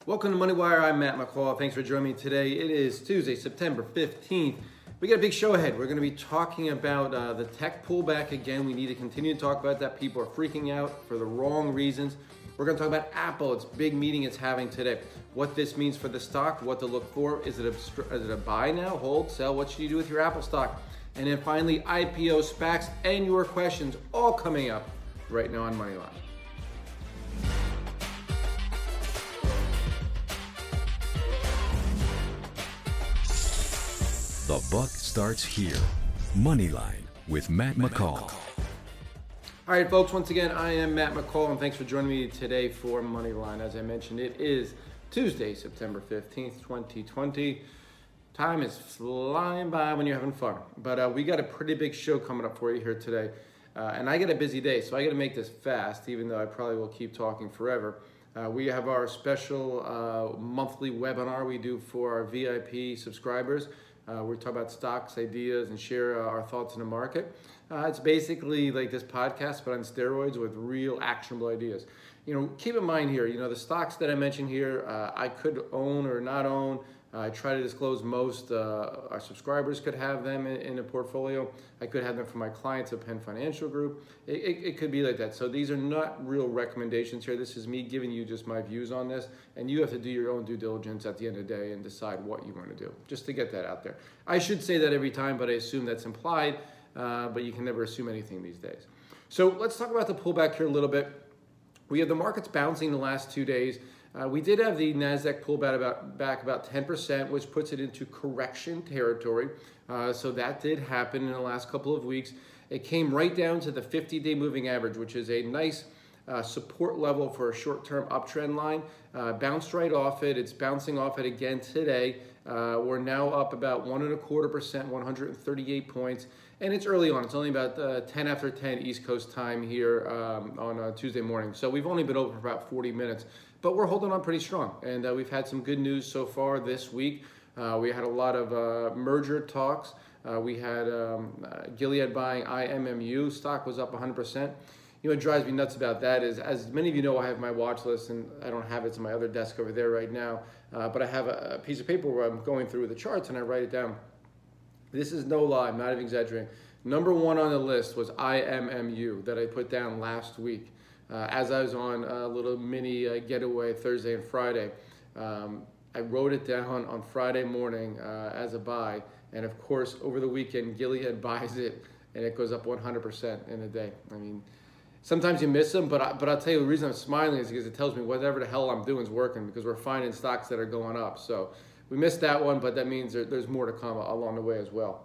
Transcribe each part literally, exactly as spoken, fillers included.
Welcome to Money Wire. I'm Matt McCall. Thanks for joining me today. It is Tuesday, September fifteenth. We got a big show ahead. We're going to be talking about uh, the tech pullback again. We need to continue to talk about that. People are freaking out for the wrong reasons. We're going to talk about Apple. It's a big meeting it's having today. What this means for the stock, what to look for. Is it a, is it a buy now, hold, sell? What should you do with your Apple stock? And then finally, I P O, SPACs, and your questions all coming up right now on Moneyline. The buck starts here. Moneyline with Matt McCall. All right, folks, once again, I am Matt McCall, and thanks for joining me today for Moneyline. As I mentioned, it is Tuesday, September fifteenth, twenty twenty. Time is flying by when you're having fun. But uh, we got a pretty big show coming up for you here today. Uh, and I got a busy day, so I got to make this fast, even though I probably will keep talking forever. Uh, we have our special uh, monthly webinar we do for our V I P subscribers. Uh, we talk about stocks, ideas, and share uh, our thoughts in the market. Uh, it's basically like this podcast, but on steroids with real actionable ideas. You know, keep in mind here, you know, the stocks that I mentioned here, uh, I could own or not own. Uh, I try to disclose most. Uh, our subscribers could have them in, in a portfolio. I could have them for my clients at Penn Financial Group. It, it, it could be like that. So these are not real recommendations here. This is me giving you just my views on this, and you have to do your own due diligence at the end of the day and decide what you want to do, just to get that out there. I should say that every time, but I assume that's implied, uh, but you can never assume anything these days. So let's talk about the pullback here a little bit. We have the markets bouncing the last two days. Uh, we did have the NASDAQ pull back about, back about ten percent, which puts it into correction territory. Uh, so that did happen in the last couple of weeks. It came right down to the fifty-day moving average, which is a nice uh, support level for a short-term uptrend line. Uh, bounced right off it. It's bouncing off it again today. Uh, we're now up about one and a quarter percent, one hundred thirty-eight points. And it's early on. It's only about uh, ten after ten East Coast time here um, on uh, Tuesday morning. So we've only been open for about forty minutes. But we're holding on pretty strong, and uh, we've had some good news so far this week. Uh, we had a lot of uh, merger talks. Uh, we had um, uh, Gilead buying I M M U. Stock was up one hundred percent. You know what drives me nuts about that is, as many of you know, I have my watch list, and I don't have it to my other desk over there right now, uh, but I have a, a piece of paper where I'm going through the charts, and I write it down. This is no lie, I'm not even exaggerating. Number one on the list was I M M U that I put down last week. Uh, as I was on a little mini uh, getaway Thursday and Friday, um, I wrote it down on Friday morning uh, as a buy. And of course, over the weekend, Gilead buys it and it goes up one hundred percent in a day. I mean, sometimes you miss them, but, I, but I'll tell you the reason I'm smiling is because it tells me whatever the hell I'm doing is working, because we're finding stocks that are going up. So we missed that one, but that means there, there's more to come along the way as well.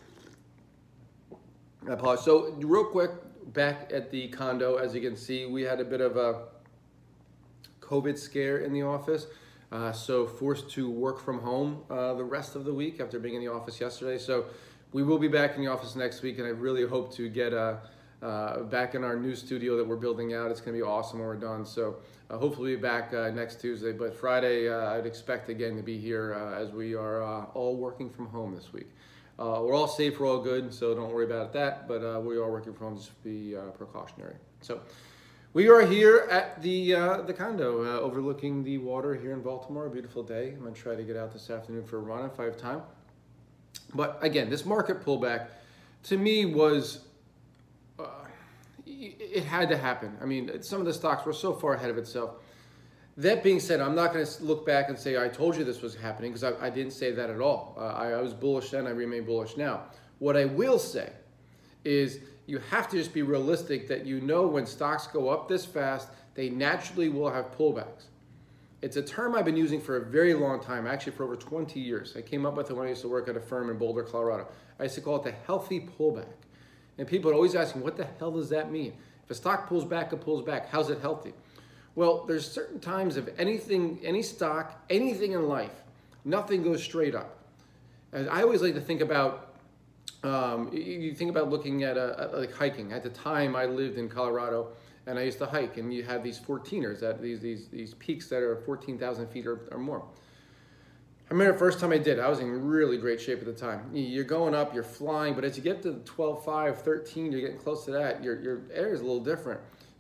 I apologize. So real quick, back at the condo, as you can see, we had a bit of a COVID scare in the office. Uh, so forced to work from home uh, the rest of the week after being in the office yesterday. So we will be back in the office next week, and I really hope to get uh, uh, back in our new studio that we're building out. It's going to be awesome when we're done. So uh, hopefully we'll be back uh, next Tuesday. But Friday, uh, I'd expect again to be here uh, as we are uh, all working from home this week. Uh, we're all safe, we're all good, so don't worry about that, but uh, we are working from home, just be uh, precautionary. So we are here at the uh, the condo uh, overlooking the water here in Baltimore. A beautiful day. I'm going to try to get out this afternoon for a run if I have time. But again, this market pullback to me was, uh, it had to happen. I mean, some of the stocks were so far ahead of itself. That being said, I'm not going to look back and say, I told you this was happening, because I, I didn't say that at all. Uh, I, I was bullish then, I remain bullish now. What I will say is you have to just be realistic that you know when stocks go up this fast, they naturally will have pullbacks. It's a term I've been using for a very long time, actually for over twenty years. I came up with it when I used to work at a firm in Boulder, Colorado. I used to call it the healthy pullback. And people would always ask me, what the hell does that mean? If a stock pulls back, it pulls back. How's it healthy? Well, there's certain times of anything, any stock, anything in life, nothing goes straight up. And I always like to think about, um, you think about looking at a, a, like hiking. At the time I lived in Colorado and I used to hike, and you have these fourteeners, that these these these peaks that are fourteen thousand feet or, or more. I remember the first time I did, I was in really great shape at the time. You're going up, you're flying, but as you get to twelve, five, thirteen, you're getting close to that, your, your air is a little different.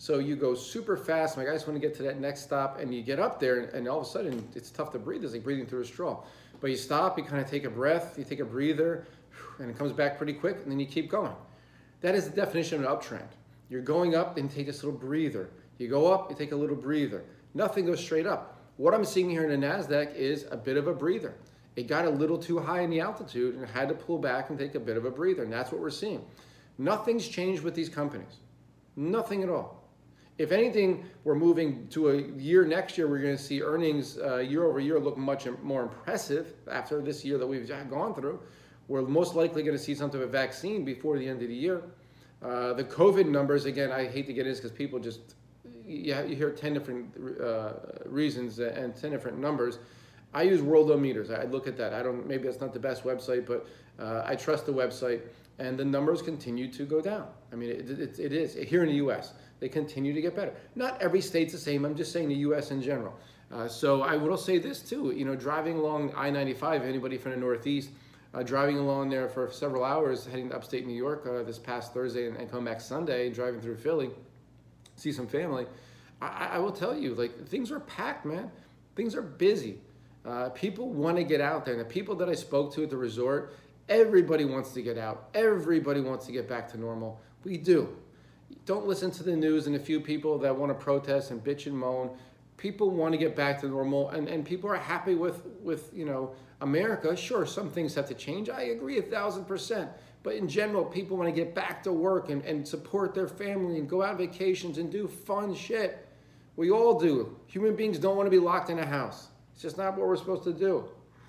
So you go super fast. My guys want to get to that next stop, and you get up there, and, and all of a sudden it's tough to breathe. It's like breathing through a straw. But you stop, you kind of take a breath, you take a breather, and it comes back pretty quick, and then you keep going. That is the definition of an uptrend. You're going up and take this little breather. You go up, you take a little breather. Nothing goes straight up. What I'm seeing here in the NASDAQ is a bit of a breather. It got a little too high in the altitude and had to pull back and take a bit of a breather, and that's what we're seeing. Nothing's changed with these companies. Nothing at all. If anything, we're moving to a year next year, we're going to see earnings uh, year over year look much more impressive after this year that we've gone through. We're most likely going to see some type of vaccine before the end of the year. Uh, the COVID numbers, again, I hate to get into this because people just, you, you hear ten different uh, reasons and ten different numbers. I use Worldometers. I look at that. I don't, maybe that's not the best website, but uh, I trust the website, and the numbers continue to go down. I mean, it, it, it is. Here in the U S, they continue to get better. Not every state's the same. I'm just saying the U S in general. Uh, so I will say this too, you know, driving along I ninety-five, anybody from the Northeast, uh, driving along there for several hours, heading to upstate New York uh, this past Thursday and, and coming back Sunday, driving through Philly, see some family. I, I will tell you, like, things are packed, man. Things are busy. Uh, people want to get out there. And the people that I spoke to at the resort, everybody wants to get out. Everybody wants to get back to normal. We do. Don't listen to the news and a few people that want to protest and bitch and moan. People want to get back to normal, and, and people are happy with, with, you know, America. Sure, some things have to change. I agree a thousand percent. But in general, people want to get back to work and, and support their family and go out on vacations and do fun shit. We all do. Human beings don't want to be locked in a house. It's just not what we're supposed to do.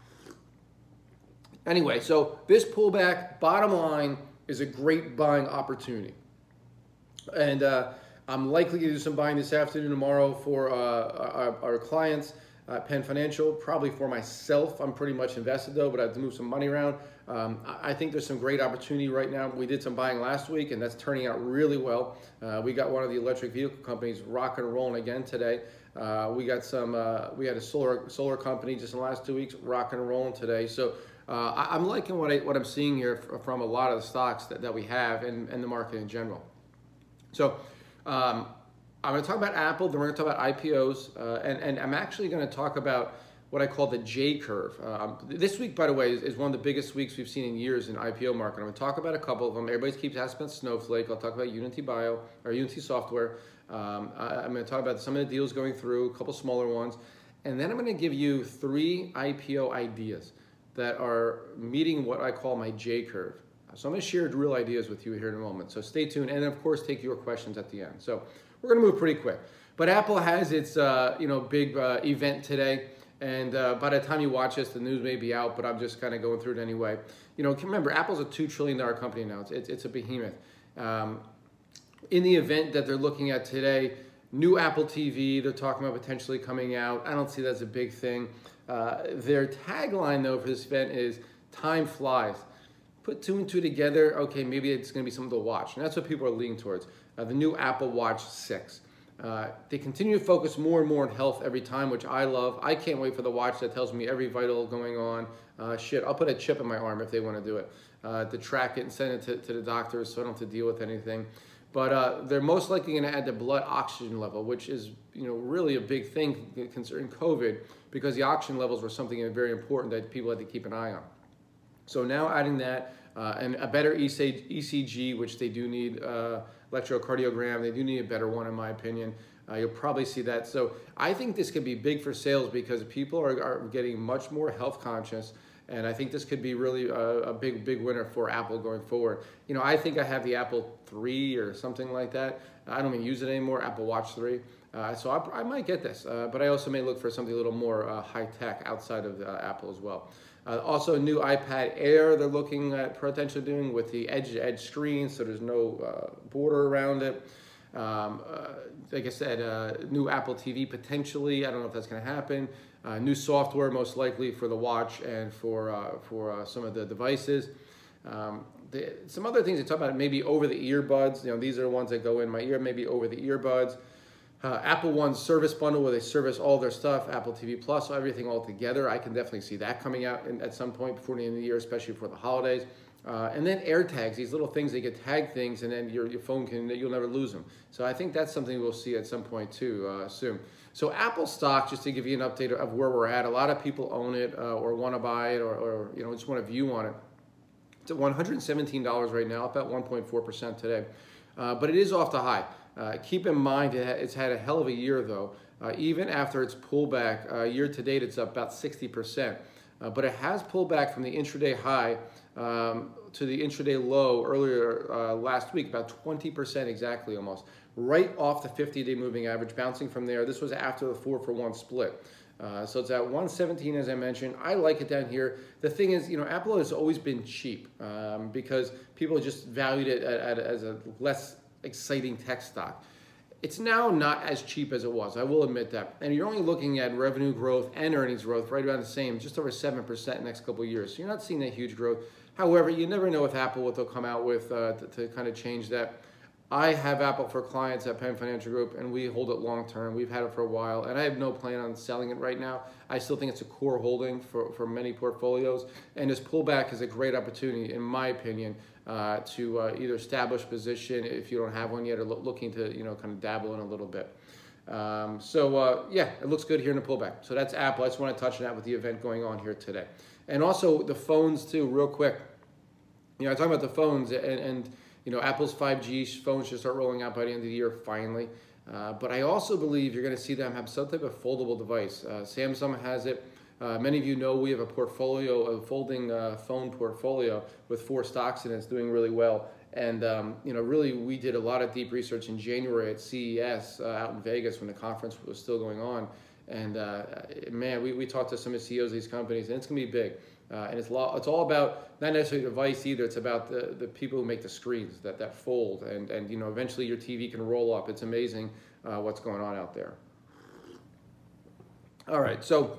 Anyway, so this pullback, bottom line, is a great buying opportunity. And uh, I'm likely to do some buying this afternoon, tomorrow for uh, our, our clients, uh, Penn Financial, probably for myself. I'm pretty much invested though, but I have to move some money around. Um, I think there's some great opportunity right now. We did some buying last week, and that's turning out really well. Uh, we got one of the electric vehicle companies rocking and rolling again today. Uh, we got some. Uh, we had a solar solar company just in the last two weeks rocking and rolling today. So uh, I, I'm liking what I what I'm seeing here from a lot of the stocks that, that we have and, and the market in general. So um, I'm going to talk about Apple, then we're going to talk about I P Os, uh, and, and I'm actually going to talk about what I call the J curve. Um, this week, by the way, is, is one of the biggest weeks we've seen in years in I P O market. I'm going to talk about a couple of them. Everybody keeps asking about Snowflake. I'll talk about Unity Bio or Unity Software. Um, I, I'm going to talk about some of the deals going through, a couple smaller ones, and then I'm going to give you three I P O ideas that are meeting what I call my J curve. So I'm going to share real ideas with you here in a moment. So stay tuned, and of course, take your questions at the end. So we're going to move pretty quick. But Apple has its uh, you know big uh, event today, and uh, by the time you watch this, the news may be out. But I'm just kind of going through it anyway. You know, remember, Apple's a two trillion dollar company now. It's it's, it's a behemoth. Um, in the event that they're looking at today, new Apple T V, they're talking about potentially coming out. I don't see that as a big thing. Uh, their tagline though for this event is "Time flies." Put two and two together, okay, maybe it's going to be something to watch. And that's what people are leaning towards. Uh, the new Apple Watch six. Uh, they continue to focus more and more on health every time, which I love. I can't wait for the watch that tells me every vital going on. Uh, shit, I'll put a chip in my arm if they want to do it, uh, to track it and send it to, to the doctors so I don't have to deal with anything. But uh, they're most likely going to add the blood oxygen level, which is, you know, really a big thing concerning COVID, because the oxygen levels were something very important that people had to keep an eye on. So now adding that uh, and a better E C G, which they do need, uh, electrocardiogram, they do need a better one in my opinion. Uh, you'll probably see that. So I think this could be big for sales because people are, are getting much more health conscious, and I think this could be really a, a big, big winner for Apple going forward. You know, I think I have the Apple three or something like that. I don't even use it anymore, Apple Watch three. Uh, so I, I might get this, uh, but I also may look for something a little more uh, high-tech outside of uh, Apple as well. Uh, also, new iPad Air they're looking at potentially doing with the edge-to-edge screen, so there's no uh, border around it. Um, uh, like I said, uh, new Apple T V potentially. I don't know if that's going to happen. Uh, new software most likely for the watch and for uh, for uh, some of the devices. Um, the, some other things they talk about, maybe over-the-ear buds. You know, these are the ones that go in my ear. Maybe over-the-ear buds. Uh, Apple One's service bundle where they service all their stuff, Apple T V Plus, everything all together. I can definitely see that coming out in, at some point before the end of the year, especially for the holidays. Uh, and then AirTags, these little things, they get tag things, and then your, your phone can, you'll never lose them. So I think that's something we'll see at some point too, uh, soon. So Apple stock, just to give you an update of where we're at, a lot of people own it uh, or want to buy it or, or you know just want a view on it. It's at one hundred seventeen dollars right now, up at one point four percent today. Uh, but it is off the high. Uh, keep in mind, it ha it's had a hell of a year though. Uh, even after its pullback, uh, year to date, it's up about sixty percent. Uh, but it has pulled back from the intraday high um, to the intraday low earlier uh, last week, about twenty percent exactly almost, right off the fifty-day moving average, bouncing from there. This was after the four for one split. Uh, so it's at one seventeen, as I mentioned. I like it down here. The thing is, you know, Apple has always been cheap um, because people just valued it at, at, as a less exciting tech stock. It's now not as cheap as it was, I will admit that. And you're only looking at revenue growth and earnings growth right around the same, just over seven percent in the next couple of years. So you're not seeing that huge growth. However, you never know with Apple what they'll come out with uh, to, to kind of change that. I have Apple for clients at Penn Financial Group, and we hold it long term. We've had it for a while, and I have no plan on selling it right now. I still think it's a core holding for, for many portfolios, and this pullback is a great opportunity, in my opinion, uh, to uh, either establish position if you don't have one yet, or lo looking to you know kind of dabble in a little bit. Um, so uh, yeah, it looks good here in the pullback. So that's Apple. I just want to touch on that with the event going on here today, and also the phones too, real quick. You know, I talk about the phones and. and You know, Apple's five G phones should start rolling out by the end of the year, finally. Uh, but I also believe you're going to see them have some type of foldable device. Uh, Samsung has it. Uh, many of you know we have a portfolio, a folding uh, phone portfolio with four stocks in it. It's doing really well. And, um, you know, really we did a lot of deep research in January at C E S uh, out in Vegas when the conference was still going on. And, uh, man, we, we talked to some of the C E Os of these companies, and it's going to be big. Uh, and it's, lo it's all about, not necessarily the device either, it's about the, the people who make the screens that, that fold. And, and, you know, eventually your T V can roll up. It's amazing uh, what's going on out there. All right, so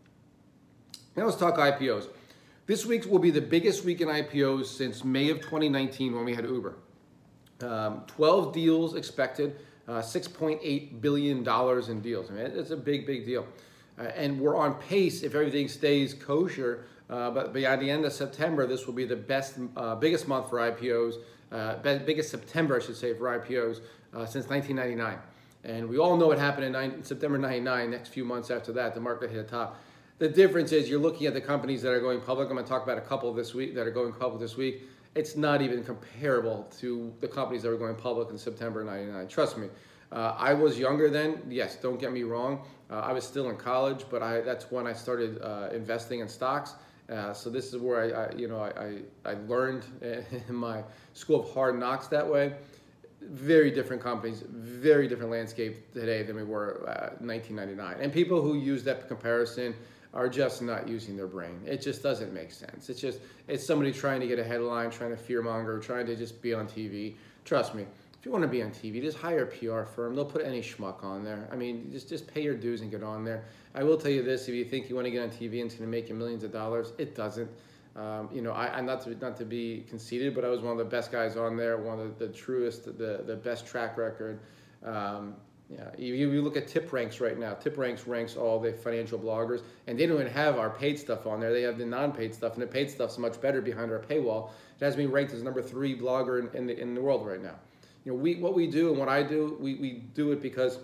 now let's talk I P Os. This week will be the biggest week in I P Os since May of twenty nineteen when we had Uber. Um, twelve deals expected, uh, six point eight billion dollars in deals. I mean, it's a big, big deal. Uh, and we're on pace, if everything stays kosher, uh, but by the end of September, this will be the best, uh, biggest month for I P Os, uh, biggest September, I should say, for I P Os uh, since nineteen ninety-nine. And we all know what happened in nine, September ninety-nine, next few months after that, the market hit a top. The difference is you're looking at the companies that are going public. I'm going to talk about a couple this week that are going public this week. It's not even comparable to the companies that were going public in September ninety-nine. Trust me. Uh, I was younger then. Yes, don't get me wrong. Uh, I was still in college, but I, that's when I started uh, investing in stocks. Uh, so this is where I, I you know, I, I, I learned in my school of hard knocks that way. Very different companies, very different landscape today than we were uh, nineteen ninety-nine. And people who use that comparison are just not using their brain. It just doesn't make sense. It's just, it's somebody trying to get a headline, trying to fearmonger, trying to just be on T V. Trust me, if you want to be on T V, just hire a P R firm. They'll put any schmuck on there. I mean, just, just pay your dues and get on there. I will tell you this, if you think you want to get on T V and it's going to make you millions of dollars, it doesn't. Um, you know, I, I'm not to, not to be conceited, but I was one of the best guys on there, one of the, the truest, the, the best track record. Um, Yeah, you, you look at TipRanks right now. TipRanks ranks all the financial bloggers, and they don't even have our paid stuff on there. They have the non-paid stuff, and the paid stuff's much better behind our paywall. It has me ranked as number three blogger in, in, the, in the world right now. You know, we what we do and what I do, we, we do it because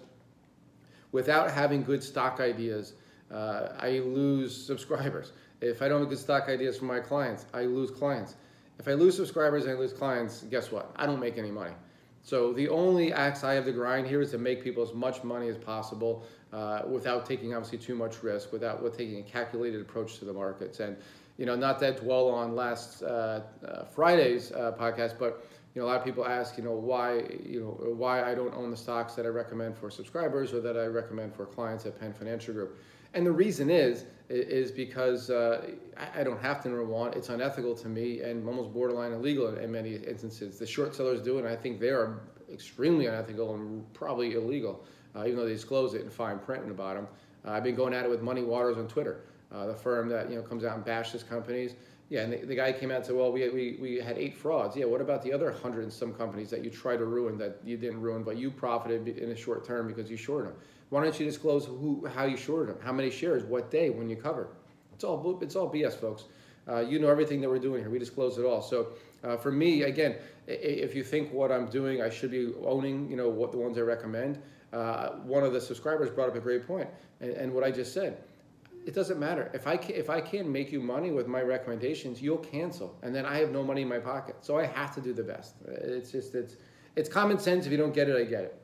without having good stock ideas, uh, I lose subscribers. If I don't have good stock ideas for my clients, I lose clients. If I lose subscribers and I lose clients, guess what? I don't make any money. So the only axe I have to grind here is to make people as much money as possible uh, without taking obviously too much risk, without with taking a calculated approach to the markets. And you know, not that dwell on last uh, uh, Friday's uh, podcast, but you know, a lot of people ask, you know, why you know why I don't own the stocks that I recommend for subscribers or that I recommend for clients at Penn Financial Group. And the reason is is because uh, I don't have to, number one, it's unethical to me and almost borderline illegal in, in many instances. The short sellers do it, and I think they are extremely unethical and probably illegal, uh, even though they disclose it in fine print in the bottom. Uh, I've been going at it with Money Waters on Twitter, uh, the firm that you know comes out and bashes companies. Yeah, and the, the guy came out and said, well, we, we, we had eight frauds. Yeah, what about the other hundred and some companies that you tried to ruin that you didn't ruin, but you profited in a short term because you shorted them? Why don't you disclose who, how you shorted them, how many shares, what day, when you covered? It's all it's all B S, folks. Uh, you know everything that we're doing here. We disclose it all. So uh, for me, again, if you think what I'm doing, I should be owning, you know, what the ones I recommend. Uh, one of the subscribers brought up a great point, and, and what I just said. It doesn't matter. If I can, if I can't make you money with my recommendations, you'll cancel, and then I have no money in my pocket. So I have to do the best. It's just it's it's common sense. If you don't get it, I get it.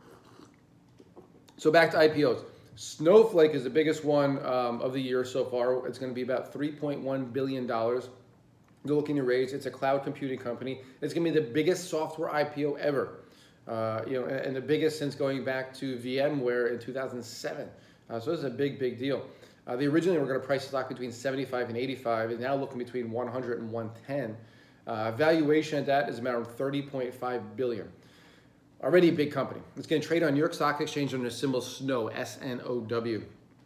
So back to I P Os. Snowflake is the biggest one um, of the year so far. It's going to be about three point one billion dollars. They're looking to raise. It's a cloud computing company. It's going to be the biggest software I P O ever. Uh, you know, and, and the biggest since going back to VMware in two thousand seven. Uh, so this is a big, big deal. Uh, they originally were going to price the stock between seventy-five and eighty-five, and now looking between one hundred and one ten. Uh, valuation at that is around thirty point five billion dollars. Already a big company. It's going to trade on New York Stock Exchange under the symbol S N O W, S N O W.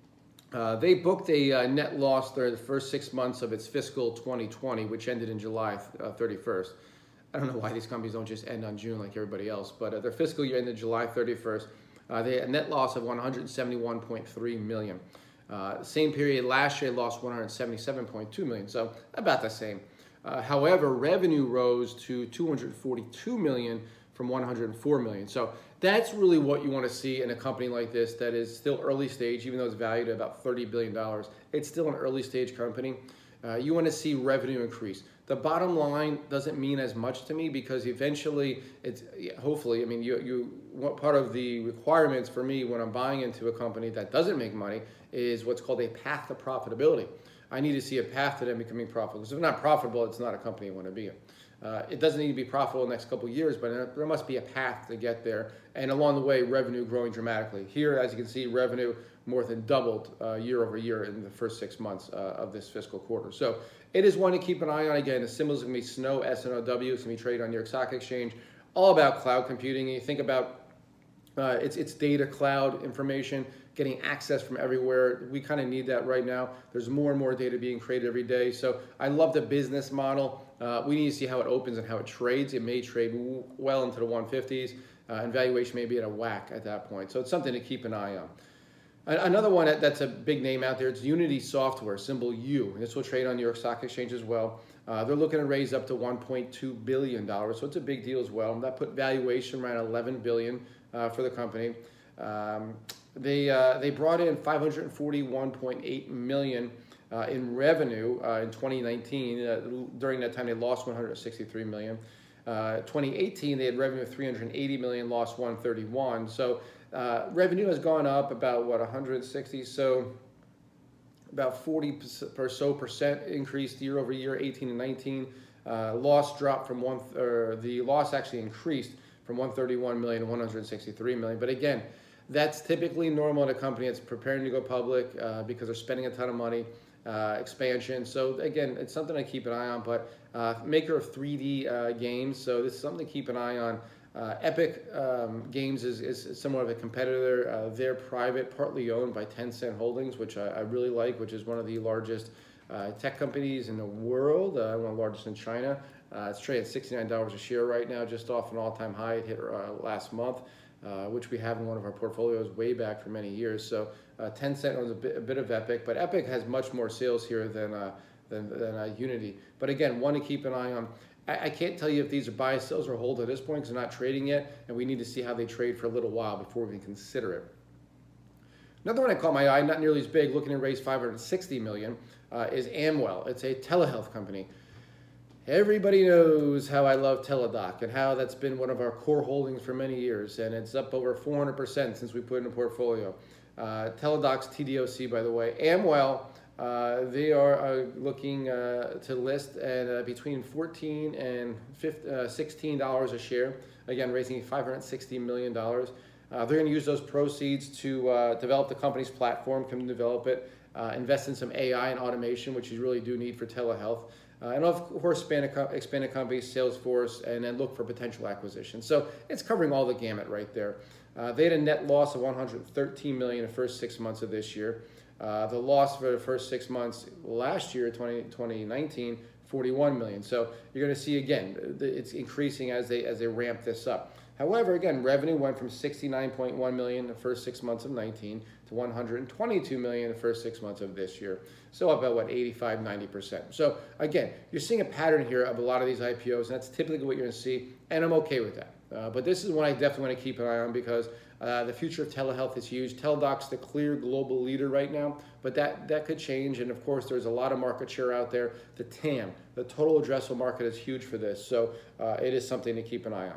Uh, they booked a uh, net loss during the first six months of its fiscal twenty twenty, which ended in July uh, thirty-first. I don't know why these companies don't just end on June like everybody else, but uh, their fiscal year ended July thirty-first. Uh, they had a net loss of one hundred seventy-one point three million dollars. Uh, same period last year, lost one hundred seventy-seven point two million dollars, so about the same. Uh, however, revenue rose to two hundred forty-two million dollars from one hundred four million dollars. So that's really what you want to see in a company like this that is still early stage, even though it's valued at about thirty billion dollars. It's still an early stage company. Uh, you want to see revenue increase. The bottom line doesn't mean as much to me because eventually, it's hopefully, I mean, you you what part of the requirements for me when I'm buying into a company that doesn't make money is what's called a path to profitability. I need to see a path to them becoming profitable. Because if they're not profitable, it's not a company I want to be in. Uh, it doesn't need to be profitable in the next couple of years, but there must be a path to get there. And along the way, revenue growing dramatically. Here, as you can see, revenue more than doubled uh, year over year in the first six months uh, of this fiscal quarter. So it is one to keep an eye on. Again, the symbol is going to be S N O, S N O W. It's going to be traded on New York Stock Exchange. All about cloud computing. And you think about uh, it's, it's data, cloud information, getting access from everywhere. We kind of need that right now. There's more and more data being created every day. So I love the business model. Uh, we need to see how it opens and how it trades. It may trade w- well into the one fifties, uh, and valuation may be at a whack at that point. So it's something to keep an eye on. Another one that's a big name out there, it's Unity Software, symbol U. This will trade on New York Stock Exchange as well. Uh, they're looking to raise up to one point two billion dollars, so it's a big deal as well. That put valuation around eleven billion dollars uh, for the company. Um, they uh, they brought in five hundred forty-one point eight million dollars uh, in revenue uh, in twenty nineteen. Uh, during that time, they lost one hundred sixty-three million dollars. Uh, twenty eighteen, they had revenue of three hundred eighty million dollars, lost one hundred thirty-one. So uh, revenue has gone up about, what, one hundred sixty? So about forty or so percent increased year over year, eighteen and nineteen. Uh, loss dropped from one, or the loss actually increased from one hundred thirty-one million to one hundred sixty-three million. But again, that's typically normal in a company that's preparing to go public uh, because they're spending a ton of money, uh, expansion. So again, it's something I keep an eye on. But uh, maker of three D uh, games, so this is something to keep an eye on. Uh, Epic um, Games is, is somewhat of a competitor. Uh, they're private, partly owned by Tencent Holdings, which I, I really like, which is one of the largest uh, tech companies in the world, uh, one of the largest in China. Uh, it's trading at sixty-nine dollars a share right now, just off an all-time high it hit uh, last month, uh, which we have in one of our portfolios way back for many years. So uh, Tencent owns a bit, a bit of Epic, but Epic has much more sales here than uh, than, than uh, Unity. But again, one to keep an eye on. I can't tell you if these are buy, sells, or hold at this point because they're not trading yet, and we need to see how they trade for a little while before we can consider it. Another one I caught my eye, not nearly as big, looking to raise five hundred sixty million dollars, uh, is Amwell. It's a telehealth company. Everybody knows how I love Teladoc and how that's been one of our core holdings for many years, and it's up over four hundred percent since we put it in a portfolio. Uh, Teladoc's T D O C, by the way. Amwell, Uh, they are uh, looking uh, to list at uh, between fourteen and sixteen dollars a share. Again, raising five hundred sixty million dollars. Uh, they're going to use those proceeds to uh, develop the company's platform, come to develop it, uh, invest in some A I and automation, which you really do need for telehealth. Uh, and of course, expand a, co- expand a company's sales force and then look for potential acquisitions. So it's covering all the gamut right there. Uh, they had a net loss of one hundred thirteen million dollars in the first six months of this year. Uh, the loss for the first six months last year, twenty nineteen, forty-one million. So you're going to see again, it's increasing as they as they ramp this up. However, again, revenue went from sixty-nine point one million dollars the first six months of nineteen to one hundred twenty-two million dollars the first six months of this year. So up about, what, eighty-five, ninety percent. So again, you're seeing a pattern here of a lot of these I P Os, and that's typically what you're going to see, and I'm okay with that. Uh, but this is one I definitely want to keep an eye on because uh, the future of telehealth is huge. Teladoc's the clear global leader right now, but that, that could change. And of course, there's a lot of market share out there. The T A M, the total addressable market, is huge for this. So uh, it is something to keep an eye on.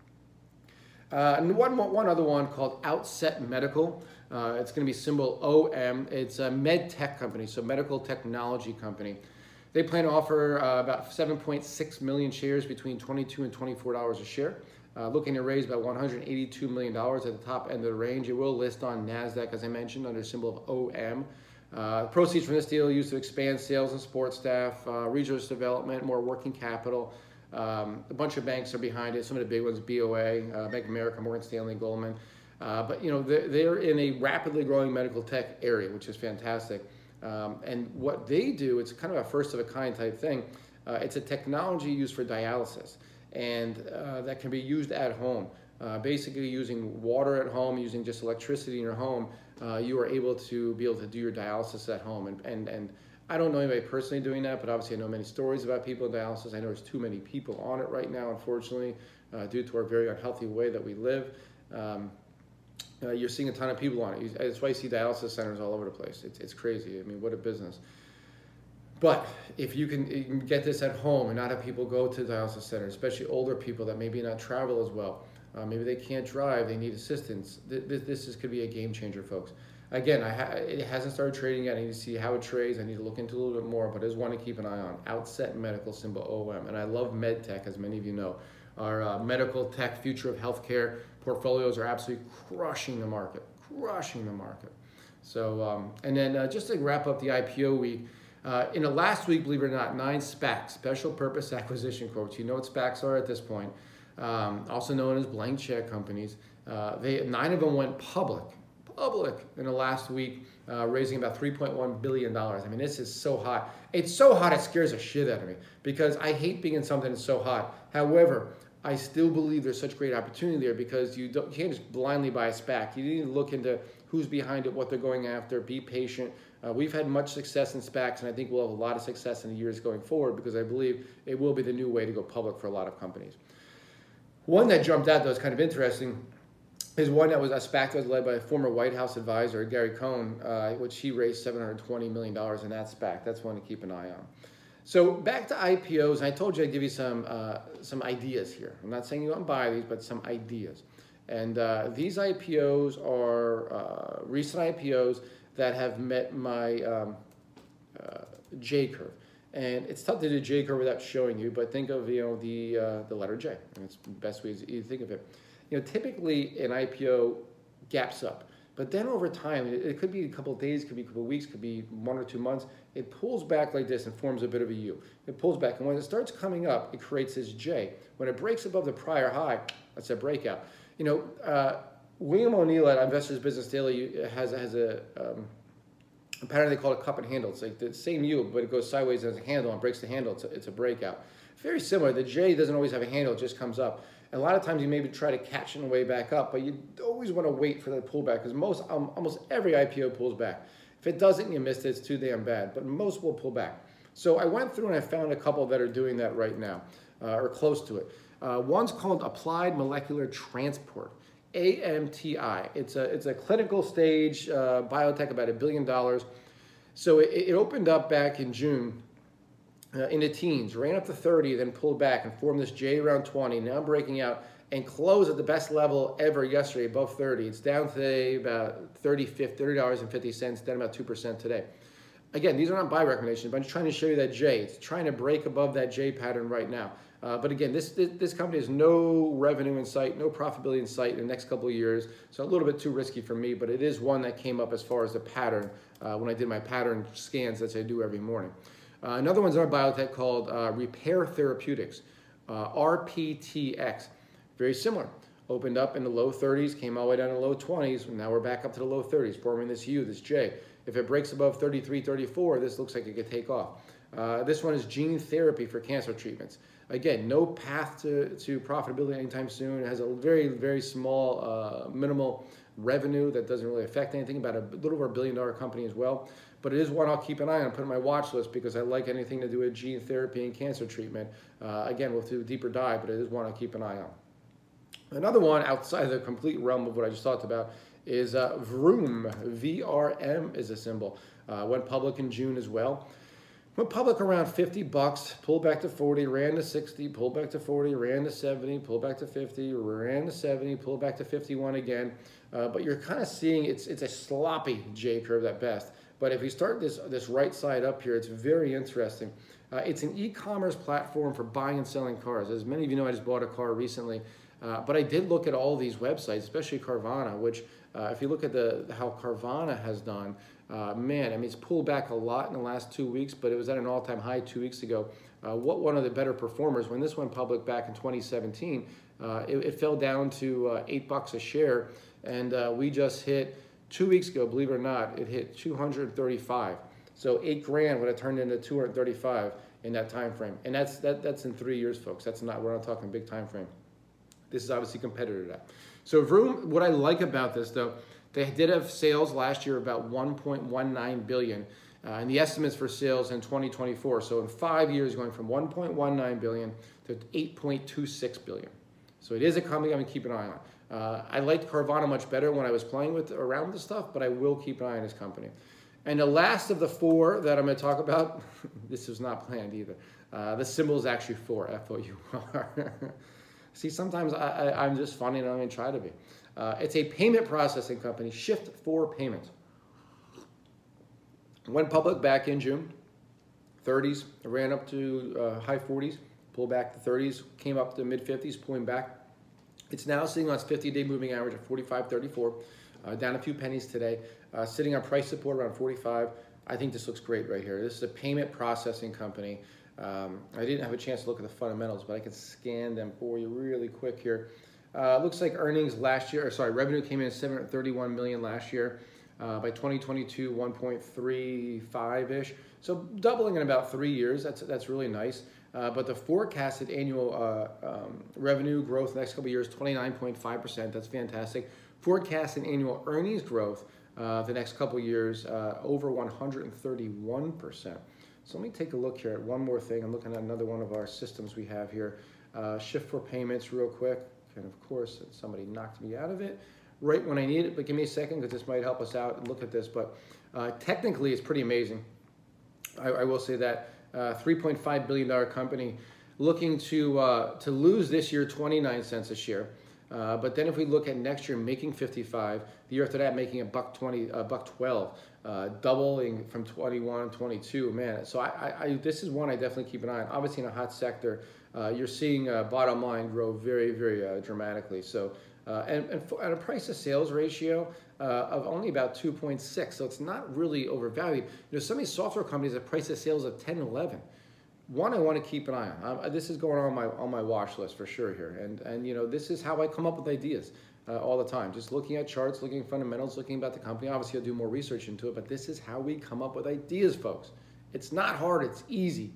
Uh, and one, one other one called Outset Medical. Uh, it's going to be symbol O M. It's a med tech company, so medical technology company. They plan to offer uh, about seven point six million shares between twenty-two and twenty-four dollars a share. Uh, looking to raise about one hundred eighty-two million dollars at the top end of the range. It will list on NASDAQ, as I mentioned, under symbol of O M. Uh, proceeds from this deal are used to expand sales and support staff, uh, research development, more working capital. Um, a bunch of banks are behind it. Some of the big ones, B O A, uh, Bank of America, Morgan Stanley, Goldman. Uh, but you know they're, they're in a rapidly growing medical tech area, which is fantastic. Um, and what they do, it's kind of a first of a kind type thing. Uh, it's a technology used for dialysis, and uh, that can be used at home. Uh, basically, using water at home, using just electricity in your home, uh, you are able to be able to do your dialysis at home. And and and I don't know anybody personally doing that, but obviously I know many stories about people in dialysis. I know there's too many people on it right now, unfortunately, uh, due to our very unhealthy way that we live. Um, uh, you're seeing a ton of people on it. That's why you see dialysis centers all over the place. It's, it's crazy. I mean, what a business. But if you can, you can get this at home and not have people go to the dialysis center, especially older people that maybe not travel as well, uh, maybe they can't drive, they need assistance. This, this is, could be a game changer, folks. Again, I ha it hasn't started trading yet. I need to see how it trades. I need to look into a little bit more, but it is one to keep an eye on. Outset Medical, symbol O M. And I love med tech, as many of you know. Our uh, medical tech, future of healthcare portfolios are absolutely crushing the market, crushing the market. So, um, and then uh, just to wrap up the I P O week, uh, in the last week, believe it or not, nine SPACs, special purpose acquisition quotes. You know what SPACs are at this point, um, also known as blank check companies. Uh, they nine of them went public. Public in the last week, uh, raising about three point one billion dollars. I mean, this is so hot. It's so hot it scares the shit out of me because I hate being in something that's so hot. However, I still believe there's such great opportunity there because you, don't, you can't just blindly buy a SPAC. You need to look into who's behind it, what they're going after, be patient. Uh, we've had much success in SPACs, and I think we'll have a lot of success in the years going forward because I believe it will be the new way to go public for a lot of companies. One that jumped out that was kind of interesting is one that was a SPAC that was led by a former White House advisor, Gary Cohn, uh, which he raised seven hundred twenty million dollars in that SPAC. That's one to keep an eye on. So back to I P Os, and I told you I'd give you some uh, some ideas here. I'm not saying you don't buy these, but some ideas. And uh, these I P Os are uh, recent I P Os that have met my um, uh, J curve. And it's tough to do J curve without showing you, but think of you know the uh, the letter J, and it's the best way you think of it. You know, typically an I P O gaps up, but then over time, it, it could be a couple of days, could be a couple of weeks, could be one or two months. It pulls back like this and forms a bit of a U. It pulls back, and when it starts coming up, it creates this J. When it breaks above the prior high, that's a breakout. You know, uh, William O'Neill at Investors Business Daily has has a, um, a pattern they call a cup and handle. It's like the same U, but it goes sideways as a handle and breaks the handle. It's a, it's a breakout. Very similar. The J doesn't always have a handle; it just comes up. And a lot of times you maybe try to catch it on the way back up, but you always want to wait for that pullback because most, um, almost every I P O pulls back. If it doesn't and you missed it, it's too damn bad, but most will pull back. So I went through and I found a couple that are doing that right now, uh, or close to it. Uh, one's called Applied Molecular Transport, A M T I. It's a, it's a clinical stage uh, biotech, about a billion dollars. So it, it opened up back in June. Uh, in the teens, ran up to thirty, then pulled back and formed this J around twenty, now breaking out and closed at the best level ever yesterday, above thirty. It's down today about thirty dollars and fifty cents, down about two percent today. Again, these are not buy recommendations, but I'm just trying to show you that J. It's trying to break above that J pattern right now. Uh, but again, this, this this company has no revenue in sight, no profitability in sight in the next couple of years, so a little bit too risky for me, but it is one that came up as far as the pattern uh, when I did my pattern scans that I do every morning. Uh, another one's our biotech called uh, Repair Therapeutics, uh, R P T X. Very similar. Opened up in the low thirties, came all the way down to the low twenties, and now we're back up to the low thirties, forming this U, this J. If it breaks above thirty-three, thirty-four, this looks like it could take off. Uh, this one is gene therapy for cancer treatments. Again, no path to, to profitability anytime soon. It has a very, very small, uh, minimal revenue that doesn't really affect anything, about a little over a billion dollar company as well. But it is one I'll keep an eye on, put on my watch list, because I like anything to do with gene therapy and cancer treatment. Uh, again, we'll do a deeper dive, but it is one I'll keep an eye on. Another one outside of the complete realm of what I just talked about is uh, Vroom. V R M is a symbol. Uh, went public in June as well. Went public around fifty bucks, pulled back to forty, ran to sixty, pulled back to forty, ran to seventy, pulled back to fifty, ran to seventy, pulled back to fifty-one again. Uh, but you're kind of seeing it's it's a sloppy J curve at best. But if you start this this right side up here, it's very interesting. Uh, it's an e-commerce platform for buying and selling cars. As many of you know, I just bought a car recently. Uh, but I did look at all these websites, especially Carvana, which uh, if you look at the how Carvana has done, uh, man, I mean, it's pulled back a lot in the last two weeks, but it was at an all-time high two weeks ago. Uh, what one of the better performers, when this went public back in twenty seventeen, uh, it, it fell down to uh, eight bucks a share, and uh, we just hit, two weeks ago, believe it or not, it hit two hundred thirty-five. So eight grand would have turned into two hundred thirty-five in that time frame. And that's that, that's in three years, folks. That's not, we're not talking big time frame. This is obviously competitor to that. So Vroom, what I like about this though, they did have sales last year about one point one nine billion dollars, uh, and the estimates for sales in twenty twenty-four. So in five years, going from one point one nine billion dollars to eight point two six billion dollars. So it is a company I'm gonna keep an eye on. Uh, I liked Carvana much better when I was playing with around this stuff, but I will keep an eye on this company. And the last of the four that I'm gonna talk about, this was not planned either. Uh, the symbol is actually four, F O U R. See, sometimes I, I, I'm just funny and I'm going to try to be. Uh, it's a payment processing company, Shift four Payments. Went public back in June, thirties, ran up to uh, high forties, pulled back to thirties, came up to mid fifties, pulling back. It's now sitting on its fifty-day moving average of forty-five thirty-four, uh, down a few pennies today, uh, sitting on price support around forty-five. I think this looks great right here. This is a payment processing company. Um, I didn't have a chance to look at the fundamentals, but I can scan them for you really quick here. Uh, looks like earnings last year, or sorry, revenue came in at seven hundred thirty-one million dollars last year. Uh, by twenty twenty-two, one point three five-ish. So doubling in about three years, that's that's really nice. Uh, but the forecasted annual uh, um, revenue growth the next couple of years, twenty-nine point five percent. That's fantastic. Forecasted annual earnings growth uh, the next couple of years, uh, over one hundred thirty-one percent. So let me take a look here at one more thing. I'm looking at another one of our systems we have here. Uh, Shift four Payments real quick. And of course, somebody knocked me out of it right when I need it, but give me a second because this might help us out and look at this. But uh, technically, it's pretty amazing. I, I will say that. Uh, three point five billion dollars company looking to, uh, to lose this year twenty-nine cents a share. Uh, but then if we look at next year making fifty-five, the year after that making a buck twenty, a buck twelve, uh, doubling from twenty-one, twenty-two, man. So I, I, I, this is one I definitely keep an eye on. Obviously in a hot sector, uh, you're seeing uh, bottom line grow very, very uh, dramatically. So uh, and, and for, at a price to sales ratio uh, of only about two point six, so it's not really overvalued. You know, some of these software companies have price to sales of ten, eleven. One I want to keep an eye on. Um, this is going on my on my watch list for sure here, and and you know this is how I come up with ideas uh, all the time. Just looking at charts, looking at fundamentals, looking about the company. Obviously, I'll do more research into it, but this is how we come up with ideas, folks. It's not hard. It's easy,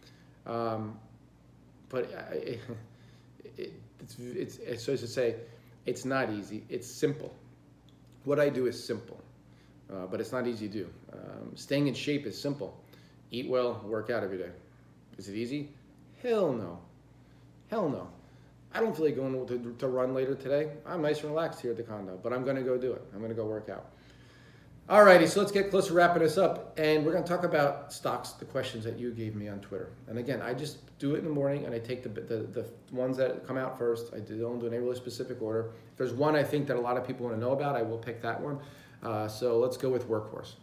um, but it, it, it's it's it's so to say, it's not easy. It's simple. What I do is simple, uh, but it's not easy to do. Um, staying in shape is simple. Eat well, work out every day. Is it easy? Hell no. Hell no. I don't feel like going to, to run later today. I'm nice and relaxed here at the condo, but I'm going to go do it. I'm going to go work out. Alrighty, so let's get close to wrapping this up, and we're going to talk about stocks, the questions that you gave me on Twitter. And again, I just do it in the morning, and I take the the, the ones that come out first. I don't do any really specific order. If there's one I think that a lot of people want to know about, I will pick that one. Uh, so let's go with Workhorse.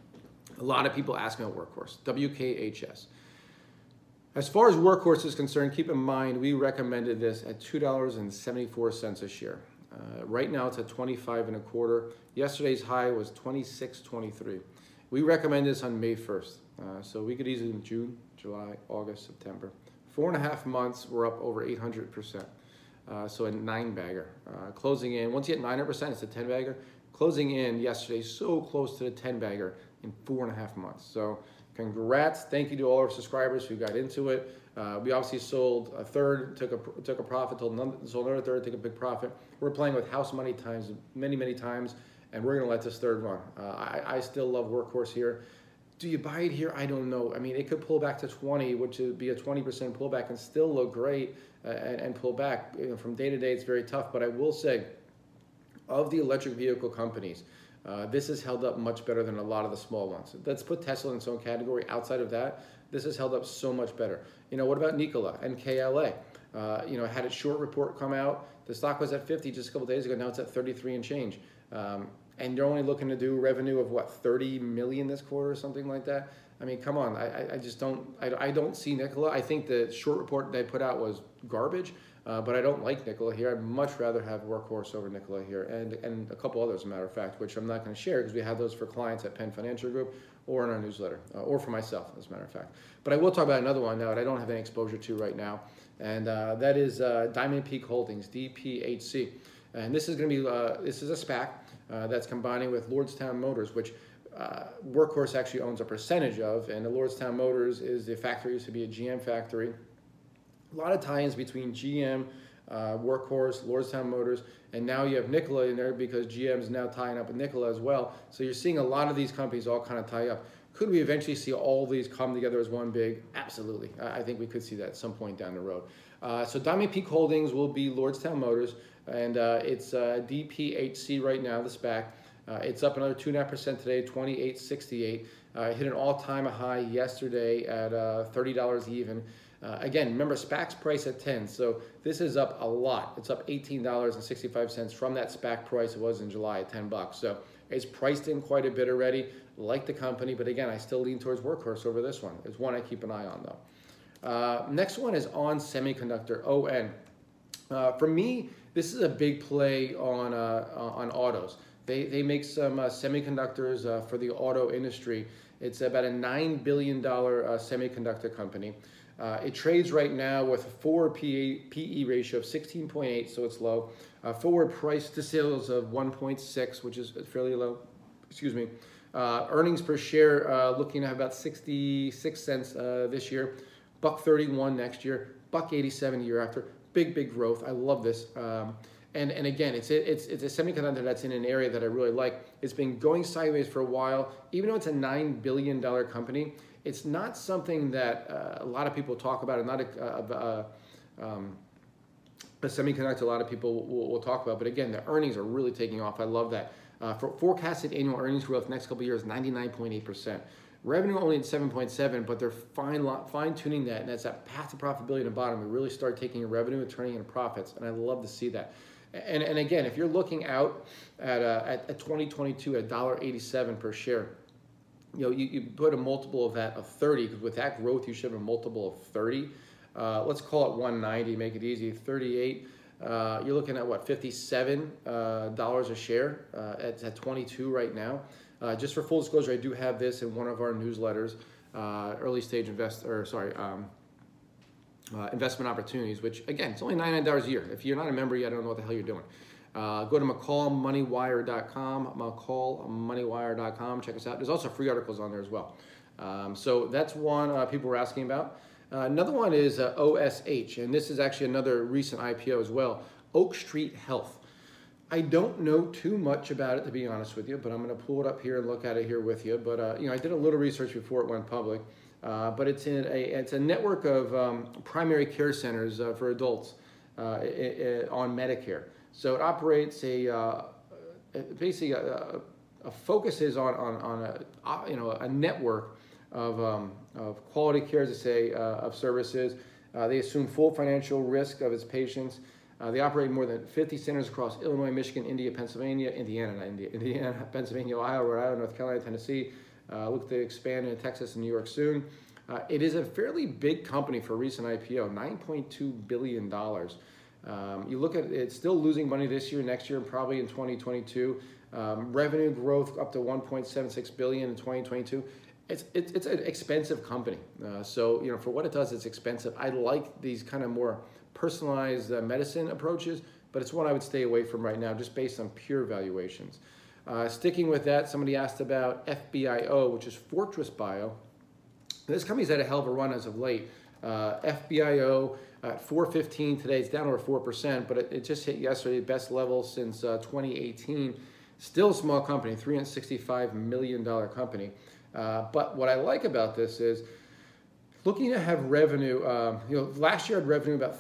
A lot of people ask me about Workhorse, W K H S. As far as Workhorse is concerned, keep in mind we recommended this at two dollars and seventy-four cents a share. Uh, right now it's at twenty-five and a quarter. Yesterday's high was twenty-six twenty-three. We recommend this on May first, uh, so we could easily in June, July, August, September. Four and a half months, we're up over eight hundred percent. Uh, so a nine bagger. Uh, closing in, once you hit nine hundred percent, it's a ten bagger. Closing in yesterday, so close to the ten bagger in four and a half months. So congrats. Thank you to all our subscribers who got into it. Uh, we obviously sold a third, took a took a profit, sold another, sold another third, took a big profit. We're playing with house money times many, many times, and we're going to let this third run. Uh, I, I still love Workhorse here. Do you buy it here? I don't know. I mean, it could pull back to twenty, which would be a twenty percent pullback and still look great uh, and, and pull back. You know, from day to day, it's very tough. But I will say, of the electric vehicle companies, uh, this has held up much better than a lot of the small ones. Let's put Tesla in its own category. Outside of that, this has held up so much better. You know, what about Nikola and K L A? Uh, you know, had its short report come out. The stock was at fifty just a couple days ago. Now it's at thirty-three and change. Um, and you're only looking to do revenue of what, thirty million this quarter or something like that. I mean, come on. I, I just don't. I, I don't see Nikola. I think the short report they put out was garbage. Uh, but I don't like Nikola here. I'd much rather have Workhorse over Nikola here, and and a couple others, as a matter of fact, which I'm not going to share because we have those for clients at Penn Financial Group or in our newsletter, uh, or for myself, as a matter of fact. But I will talk about another one now that I don't have any exposure to right now, and uh, that is uh, Diamond Peak Holdings, D P H C. And this is going to be uh, this is a SPAC uh, that's combining with Lordstown Motors, which uh, Workhorse actually owns a percentage of, and the Lordstown Motors is the factory, used to be a G M factory. A lot of tie-ins between G M, uh, Workhorse, Lordstown Motors, and now you have Nikola in there because G M is now tying up with Nikola as well. So you're seeing a lot of these companies all kind of tie up. Could we eventually see all these come together as one big? Absolutely. I think we could see that at some point down the road. Uh, so Diamond Peak Holdings will be Lordstown Motors, and uh, it's uh, D P H C right now, the SPAC. Uh, it's up another two point five percent today, twenty-eight sixty-eight. Uh, hit an all-time high yesterday at uh, thirty dollars even. Uh, again, remember SPAC's price at ten, so this is up a lot. It's up eighteen dollars and sixty-five cents from that SPAC price it was in July at ten bucks. So it's priced in quite a bit already, like the company, but again, I still lean towards Workhorse over this one. It's one I keep an eye on though. Uh, next one is On Semiconductor, O N. Uh, for me, this is a big play on uh, on autos. They, they make some uh, semiconductors uh, for the auto industry. It's about a nine billion dollars uh, semiconductor company. Uh, it trades right now with a forward P E ratio of sixteen point eight, so it's low. Uh, forward price to sales of one point six, which is fairly low. Excuse me. Uh, earnings per share uh, looking at about sixty-six cents uh, this year, buck thirty-one next year, buck eighty-seven the year after. Big, big growth. I love this. Um, and and again, it's it's it's a semiconductor that's in an area that I really like. It's been going sideways for a while, even though it's a nine billion dollars company. It's not something that uh, a lot of people talk about, and not a, a, a, um, a semiconductor a lot of people will, will talk about. But again, the earnings are really taking off. I love that. Uh, for forecasted annual earnings growth next couple of years, ninety-nine point eight percent. Revenue only at seven point seven, but they're fine fine tuning that, and that's that path to profitability at the bottom. We really start taking your revenue and turning it into profits, and I love to see that. And and again, if you're looking out at uh, at, at twenty twenty-two at one dollar eighty-seven per share. You know, you, you put a multiple of that of thirty, because with that growth, you should have a multiple of thirty. Uh, let's call it one ninety, make it easy, thirty-eight. Uh, you're looking at what, fifty-seven dollars uh, a share. Uh, it's at twenty-two right now. Uh, just for full disclosure, I do have this in one of our newsletters, uh, early stage invest, or sorry, um, uh, investment opportunities, which again, it's only ninety-nine dollars a year. If you're not a member yet, I don't know what the hell you're doing. Uh, go to McCall Money Wire dot com, McCall Money Wire dot com. Check us out. There's also free articles on there as well. Um, so that's one uh, people were asking about. Uh, another one is uh, O S H, and this is actually another recent I P O as well, Oak Street Health. I don't know too much about it, to be honest with you, but I'm going to pull it up here and look at it here with you. But uh, you know, I did a little research before it went public. Uh, but it's in a it's a network of um, primary care centers uh, for adults uh, it, it, on Medicare. So it operates a uh, basically a, a focuses on on, on a you know a network of um, of quality care, to say, uh, of services. Uh, they assume full financial risk of its patients. Uh, they operate more than fifty centers across Illinois, Michigan, India, Pennsylvania, Indiana, not India, Indiana, Pennsylvania, Ohio, Rhode Island, North Carolina, Tennessee. Uh, look to expand in Texas and New York soon. Uh, it is a fairly big company for a recent I P O, nine point two billion dollars. Um, you look at it, it's still losing money this year, next year, and probably in twenty twenty-two. Um, revenue growth up to one point seven six billion dollars in twenty twenty-two. It's, it's, it's an expensive company. Uh, so, you know, for what it does, it's expensive. I like these kind of more personalized uh, medicine approaches, but it's one I would stay away from right now just based on pure valuations. Uh, sticking with that, somebody asked about F B I O, which is Fortress Bio. This company's had a hell of a run as of late. Uh, F B I O at four fifteen today. It's down over four percent, but it, it just hit yesterday, best level since uh, twenty eighteen. Still a small company, three hundred sixty-five million dollars company. Uh, but what I like about this is looking to have revenue. Um, you know, last year I had revenue about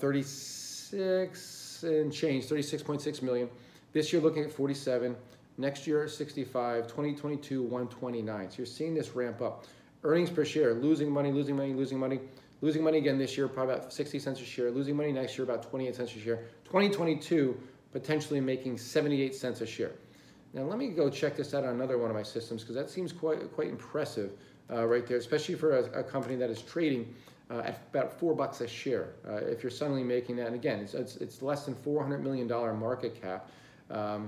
thirty-six and change, thirty-six point six million. This year looking at forty-seven. Next year sixty-five. twenty twenty-two one twenty-nine. So you're seeing this ramp up. Earnings per share, losing money, losing money, losing money. Losing money again this year, probably about sixty cents a share. Losing money next year, about twenty-eight cents a share. twenty twenty-two, potentially making seventy-eight cents a share. Now let me go check this out on another one of my systems because that seems quite quite impressive uh, right there, especially for a, a company that is trading uh, at about four bucks a share. Uh, if you're suddenly making that, and again, it's it's, it's less than four hundred million dollars market cap. Um,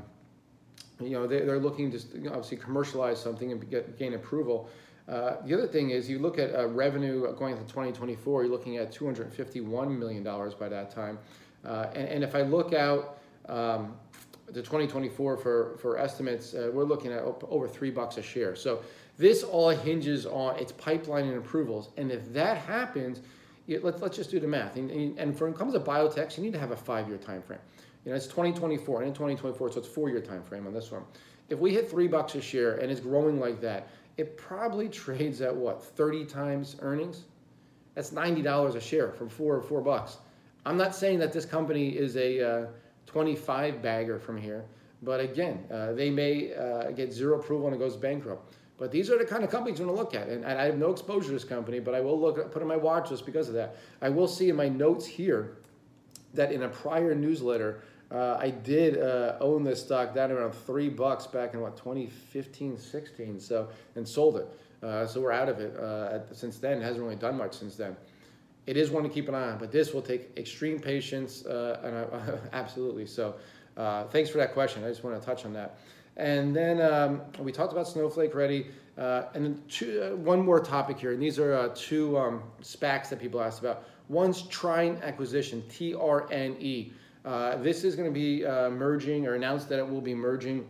you know, they, they're looking to you know, obviously commercialize something and get, gain approval. Uh, the other thing is you look at uh, revenue going into twenty twenty-four, you're looking at two hundred fifty-one million dollars by that time. Uh, and, and if I look out um, to twenty twenty-four for, for estimates, uh, we're looking at over three bucks a share. So this all hinges on its pipeline and approvals. And if that happens, you, let's, let's just do the math. And, and, and for when it comes to biotechs, you need to have a five-year time frame. You know, it's twenty twenty-four and in twenty twenty-four, so it's four-year time frame on this one. If we hit three bucks a share and it's growing like that, it probably trades at what, thirty times earnings? That's ninety dollars a share from four four bucks. I'm not saying that this company is a uh, twenty-five bagger from here, but again, uh, they may uh, get zero approval and it goes bankrupt. But these are the kind of companies I'm going to look at, and, and I have no exposure to this company, but I will look at, put on my watch list because of that. I will see in my notes here that in a prior newsletter, Uh, I did uh, own this stock down around three bucks back in what twenty fifteen, sixteen, so and sold it. Uh, so we're out of it uh, at, since then. It hasn't really done much since then. It is one to keep an eye on, but this will take extreme patience, uh, and I, absolutely. So uh, thanks for that question. I just want to touch on that. And then um, we talked about Snowflake already, uh, and then two, uh, one more topic here, and these are uh, two um, SPACs that people asked about. One's Trine Acquisition, T R N E. Uh, this is going to be uh, merging, or announced that it will be merging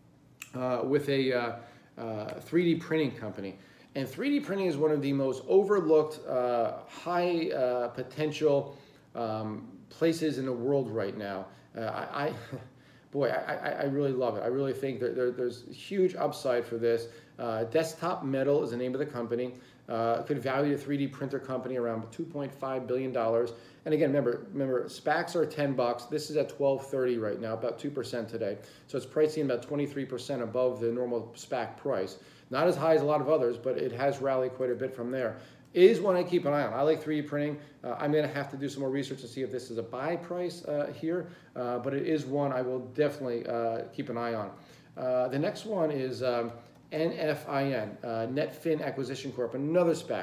uh, with a uh, uh, three D printing company. And three D printing is one of the most overlooked, uh, high uh, potential um, places in the world right now. Uh, I, I, boy, I, I really love it. I really think that there, there's huge upside for this. Uh, Desktop Metal is the name of the company. Uh, could value a three D printer company around two point five billion dollars. And again, remember, remember, SPACs are ten bucks. This is at twelve thirty right now, about two percent today. So it's pricing about twenty-three percent above the normal SPAC price. Not as high as a lot of others, but it has rallied quite a bit from there. It is one I keep an eye on. I like three D printing. Uh, I'm going to have to do some more research to see if this is a buy price uh, here, uh, but it is one I will definitely uh, keep an eye on. Uh, the next one is um, N F I N, uh, Netfin Acquisition Corp, another SPAC.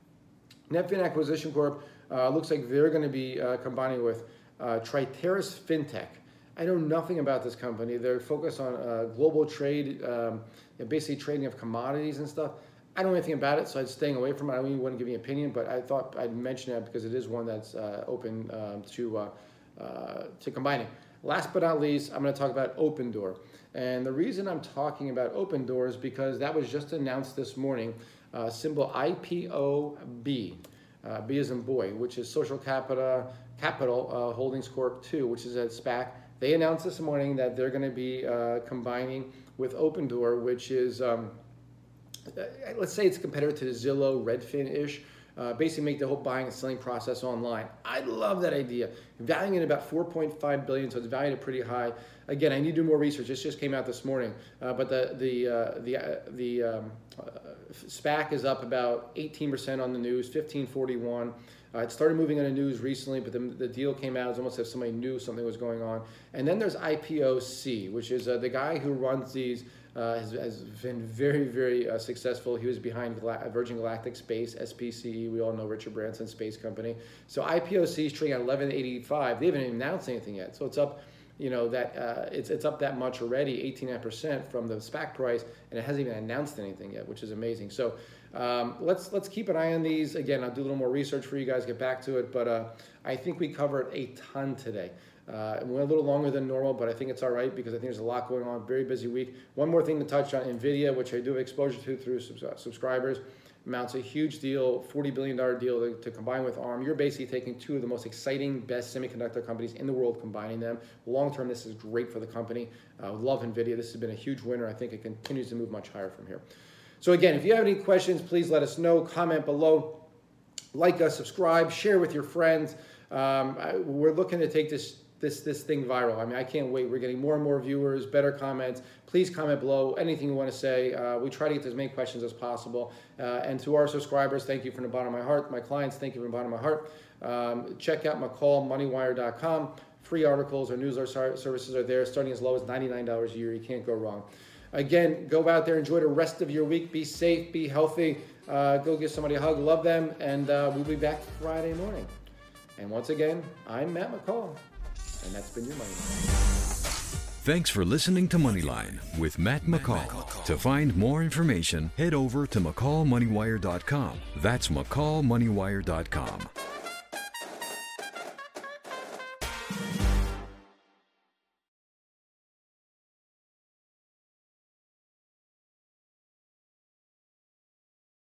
Netfin Acquisition Corp uh, looks like they're going to be uh, combining with uh, Triteris FinTech. I know nothing about this company. They're focused on uh, global trade, um, basically trading of commodities and stuff. I don't know anything about it, so I'm staying away from it. I don't even want to give you an opinion, but I thought I'd mention that because it is one that's uh, open um, to uh, uh, to combining. Last but not least, I'm going to talk about Opendoor. And the reason I'm talking about Opendoor is because that was just announced this morning, uh, symbol I P O B, uh, B as in boy, which is Social Capital, Capital uh, Holdings Corp two, which is a SPAC. They announced this morning that they're going to be uh, combining with Opendoor, which is, um, let's say it's a competitor to Zillow, Redfin-ish. Uh, basically make the whole buying and selling process online. I love that idea. Valuing it about four point five billion dollars, so it's valued at pretty high. Again, I need to do more research. This just came out this morning, uh, but the the uh, the uh, the um, uh, SPAC is up about eighteen percent on the news, fifteen forty-one. Uh, it started moving on the news recently, but the, the deal came out. It's almost as if somebody knew something was going on. And then there's I P O C, which is uh, the guy who runs these. Uh, has, has been very, very uh, successful. He was behind Gal- Virgin Galactic Space, S P C E. We all know Richard Branson Space Company. So I P O C is trading at eleven eighty-five. They haven't even announced anything yet. So it's up, you know, that uh, it's it's up that much already, eighteen percent from the SPAC price, and it hasn't even announced anything yet, which is amazing. So um, let's let's keep an eye on these. Again, I'll do a little more research for you guys, get back to it. But uh, I think we covered a ton today. Uh, and we're a little longer than normal, but I think it's all right because I think there's a lot going on. Very busy week. One more thing to touch on, NVIDIA, which I do have exposure to through subs- subscribers, amounts a huge deal, forty billion dollars deal to, to combine with ARM. You're basically taking two of the most exciting, best semiconductor companies in the world, combining them. Long term, this is great for the company. I uh, love NVIDIA. This has been a huge winner. I think it continues to move much higher from here. So again, if you have any questions, please let us know. Comment below. Like us, subscribe, share with your friends. Um, I, we're looking to take this this this thing viral. I mean, I can't wait. We're getting more and more viewers, better comments. Please comment below anything you want to say. Uh, we try to get as many questions as possible. Uh, and to our subscribers, thank you from the bottom of my heart. My clients, thank you from the bottom of my heart. Um, check out McCall Money Wire dot com. Free articles or newsletter services are there, starting as low as ninety-nine dollars a year. You can't go wrong. Again, go out there, enjoy the rest of your week. Be safe, be healthy. Uh, go give somebody a hug, love them, and uh, we'll be back Friday morning. And once again, I'm Matt McCall. And that's been your Moneyline. Thanks for listening to Moneyline with Matt McCall. To find more information, head over to McCall Money Wire dot com. That's McCall Money Wire dot com.